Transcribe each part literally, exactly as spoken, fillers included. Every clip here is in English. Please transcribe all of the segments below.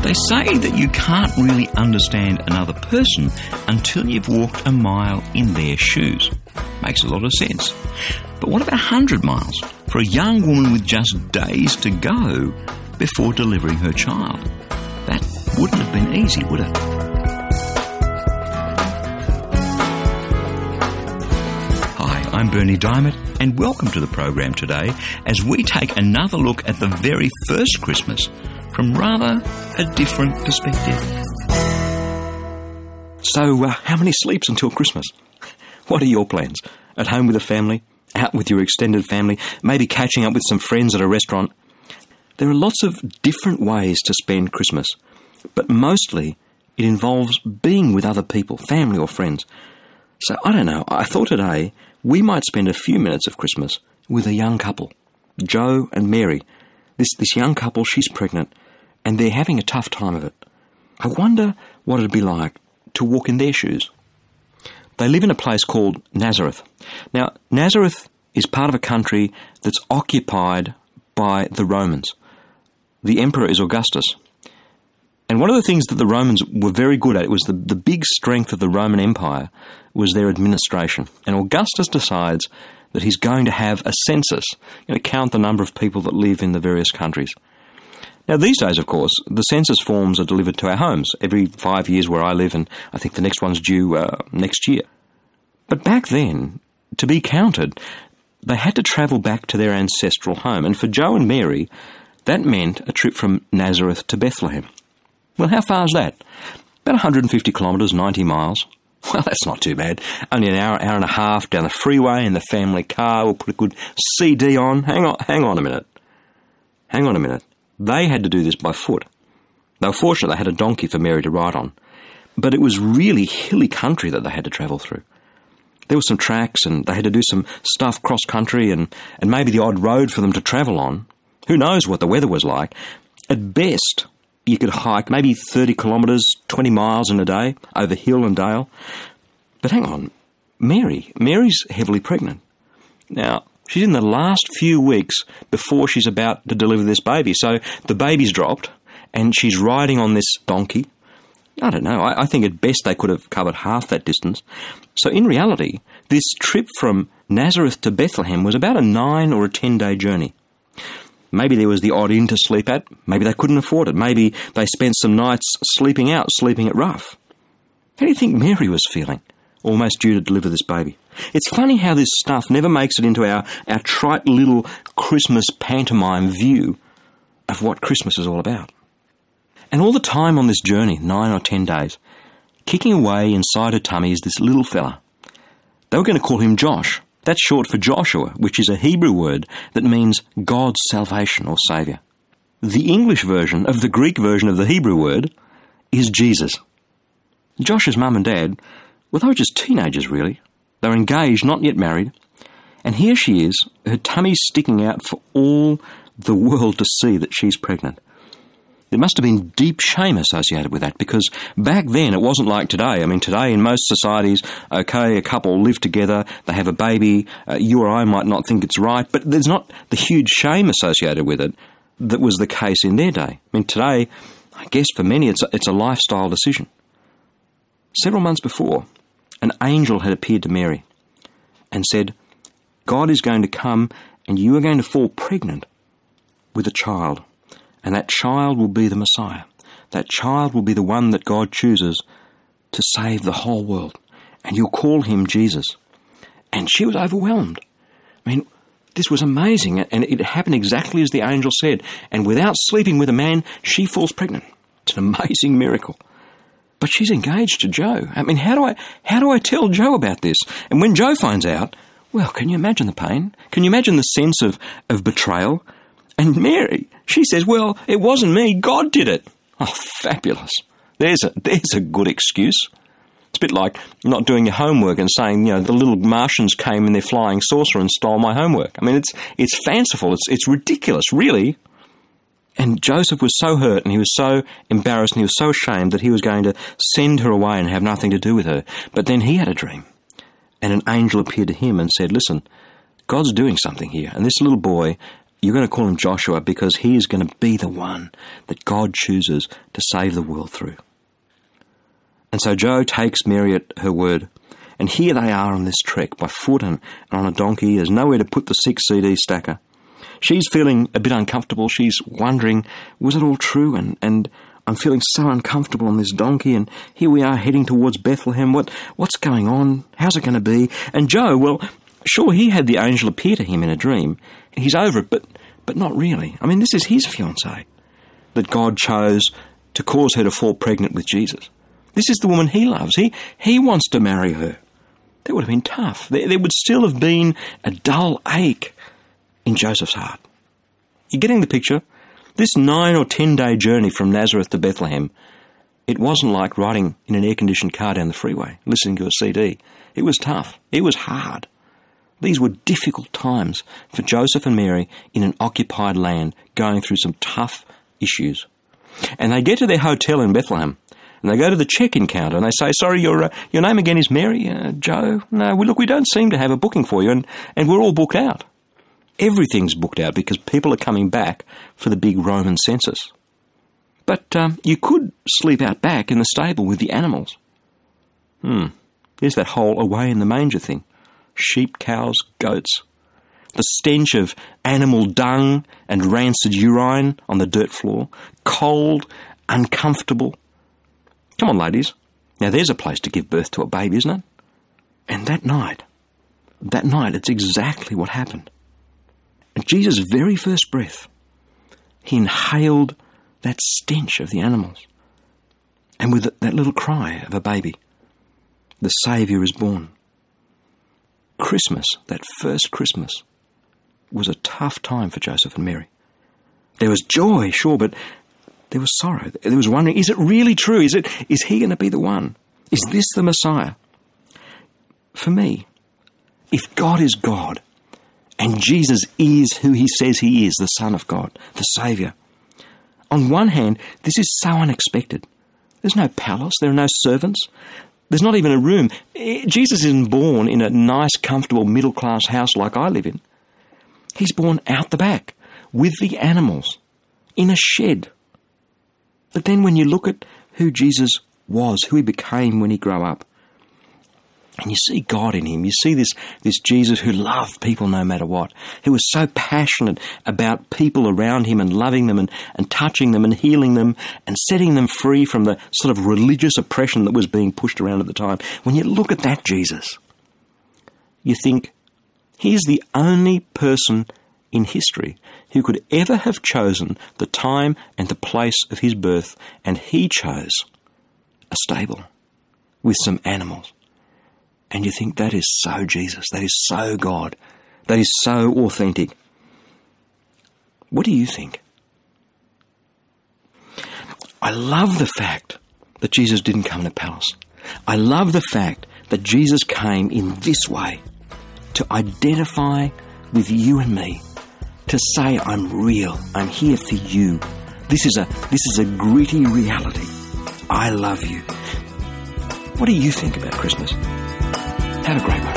They say that you can't really understand another person until you've walked a mile in their shoes. Makes a lot of sense. But what about one hundred miles for a young woman with just days to go before delivering her child? That wouldn't have been easy, would it? Hi, I'm Bernie Diamond, and welcome to the program today as we take another look at the very first Christmas from rather a different perspective. So, uh, how many sleeps until Christmas? What are your plans? At home with the family? Out with your extended family? Maybe catching up with some friends at a restaurant? There are lots of different ways to spend Christmas, but mostly it involves being with other people, family or friends. So, I don't know, I thought today we might spend a few minutes of Christmas with a young couple, Joe and Mary. This, this young couple, she's pregnant, and they're having a tough time of it. I wonder what it'd be like to walk in their shoes. They live in a place called Nazareth. Now, Nazareth is part of a country that's occupied by the Romans. The emperor is Augustus. And one of the things that the Romans were very good at, it was the, the big strength of the Roman Empire, was their administration. And Augustus decides that he's going to have a census, you know, count the number of people that live in the various countries. Now, these days, of course, the census forms are delivered to our homes every five years where I live, and I think the next one's due uh, next year. But back then, to be counted, they had to travel back to their ancestral home. And for Joe and Mary, that meant a trip from Nazareth to Bethlehem. Well, how far is that? About one hundred fifty kilometres, ninety miles. Well, that's not too bad. Only an hour, hour and a half down the freeway in the family car. We'll put a good C D on. Hang on, hang on a minute. Hang on a minute. They had to do this by foot. They were fortunate they had a donkey for Mary to ride on. But it was really hilly country that they had to travel through. There were some tracks, and they had to do some stuff cross-country, and, and maybe the odd road for them to travel on. Who knows what the weather was like. At best, you could hike maybe thirty kilometres, twenty miles in a day, over hill and dale. But hang on, Mary, Mary's heavily pregnant. Now, she's in the last few weeks before she's about to deliver this baby. So the baby's dropped, and she's riding on this donkey. I don't know, I, I think at best they could have covered half that distance. So in reality, this trip from Nazareth to Bethlehem was about a nine or a ten-day journey. Maybe there was the odd inn to sleep at. Maybe they couldn't afford it. Maybe they spent some nights sleeping out, sleeping at rough. How do you think Mary was feeling, almost due to deliver this baby? It's funny how this stuff never makes it into our, our trite little Christmas pantomime view of what Christmas is all about. And all the time on this journey, nine or ten days, kicking away inside her tummy is this little fella. They were going to call him Josh. That's short for Joshua, which is a Hebrew word that means God's salvation or saviour. The English version of the Greek version of the Hebrew word is Jesus. Josh's mum and dad, well, they were just teenagers, really. They were engaged, not yet married. And here she is, her tummy's sticking out for all the world to see that she's pregnant. There must have been deep shame associated with that, because back then it wasn't like today. I mean, today in most societies, okay, a couple live together, they have a baby, uh, you or I might not think it's right, but there's not the huge shame associated with it that was the case in their day. I mean, today, I guess for many it's a, it's a lifestyle decision. Several months before, an angel had appeared to Mary and said, God is going to come and you are going to fall pregnant with a child. And that child will be the Messiah. That child will be the one that God chooses to save the whole world. And you'll call him Jesus. And she was overwhelmed. I mean, this was amazing. And it happened exactly as the angel said. And without sleeping with a man, she falls pregnant. It's an amazing miracle. But she's engaged to Joe. I mean, how do I, how do I tell Joe about this? And when Joe finds out, well, can you imagine the pain? Can you imagine the sense of, of betrayal? And Mary, she says, well, it wasn't me, God did it. Oh, fabulous. There's a, there's a good excuse. It's a bit like not doing your homework and saying, you know, the little Martians came in their flying saucer and stole my homework. I mean, it's it's fanciful, it's it's ridiculous, really. And Joseph was so hurt and he was so embarrassed and he was so ashamed that he was going to send her away and have nothing to do with her. But then he had a dream. And an angel appeared to him and said, listen, God's doing something here. And this little boy, you're going to call him Joshua because he is going to be the one that God chooses to save the world through. And so Joe takes Mary at her word, and here they are on this trek by foot and, and on a donkey. There's nowhere to put the six C D stacker. She's feeling a bit uncomfortable. She's wondering, was it all true? And, and I'm feeling so uncomfortable on this donkey, and here we are heading towards Bethlehem. What What's going on? How's it going to be? And Joe, well, sure, he had the angel appear to him in a dream. He's over it, but, but not really. I mean, this is his fiancée that God chose to cause her to fall pregnant with Jesus. This is the woman he loves. He he wants to marry her. That would have been tough. There, there would still have been a dull ache in Joseph's heart. You're getting the picture? This nine or ten day journey from Nazareth to Bethlehem, it wasn't like riding in an air-conditioned car down the freeway, listening to a C D. It was tough. It was hard. These were difficult times for Joseph and Mary in an occupied land, going through some tough issues. And they get to their hotel in Bethlehem, and they go to the check-in counter, and they say, sorry, your uh, your name again is Mary? Uh, Joe? No, well, look, we don't seem to have a booking for you, and, and we're all booked out. Everything's booked out because people are coming back for the big Roman census. But um, you could sleep out back in the stable with the animals. Hmm, there's that whole away in the manger thing. Sheep, cows, goats. The stench of animal dung and rancid urine on the dirt floor. Cold, uncomfortable. Come on, ladies. Now there's a place to give birth to a baby, isn't it? And that night, that night, it's exactly what happened. At Jesus' very first breath, he inhaled that stench of the animals. And with that little cry of a baby, the Saviour is born. Christmas, that first Christmas, was a tough time for Joseph and Mary. There was joy, sure, but there was sorrow. There was wondering, is it really true? Is it? Is he going to be the one? Is this the Messiah? For me, if God is God, and Jesus is who he says he is, the Son of God, the Saviour, on one hand, this is so unexpected. There's no palace, there are no servants, there's not even a room. Jesus isn't born in a nice, comfortable, middle-class house like I live in. He's born out the back, with the animals, in a shed. But then when you look at who Jesus was, who he became when he grew up, and you see God in him, you see this, this Jesus who loved people no matter what, who was so passionate about people around him and loving them and, and touching them and healing them and setting them free from the sort of religious oppression that was being pushed around at the time. When you look at that Jesus, you think, he's the only person in history who could ever have chosen the time and the place of his birth, and he chose a stable with some animals. And you think, that is so Jesus, that is so God, that is so authentic. What do you think? I love the fact that Jesus didn't come in a palace. I love the fact that Jesus came in this way, to identify with you and me, to say, I'm real, I'm here for you. This is a this is a gritty reality. I love you. What do you think about Christmas? Have a great one.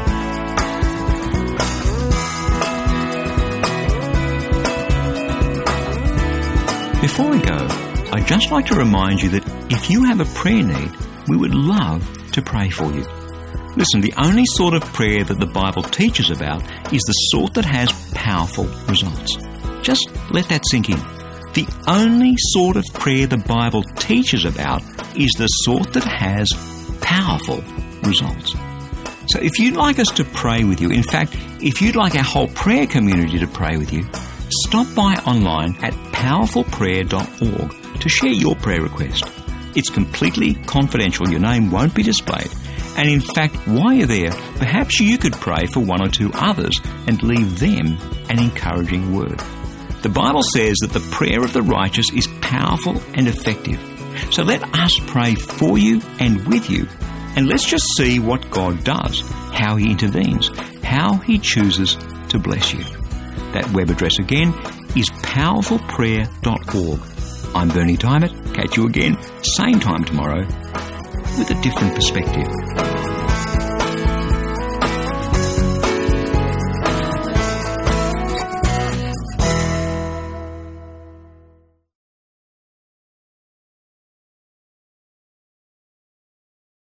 Before I go, I'd just like to remind you that if you have a prayer need, we would love to pray for you. Listen, the only sort of prayer that the Bible teaches about is the sort that has powerful results. Just let that sink in. The only sort of prayer the Bible teaches about is the sort that has powerful results. So if you'd like us to pray with you, in fact, if you'd like our whole prayer community to pray with you, stop by online at powerful prayer dot org to share your prayer request. It's completely confidential. Your name won't be displayed. And in fact, while you're there, perhaps you could pray for one or two others and leave them an encouraging word. The Bible says that the prayer of the righteous is powerful and effective. So let us pray for you and with you, and let's just see what God does, how he intervenes, how he chooses to bless you. That web address again is powerful prayer dot org. I'm Bernie Dimott. Catch you again, same time tomorrow, with a different perspective.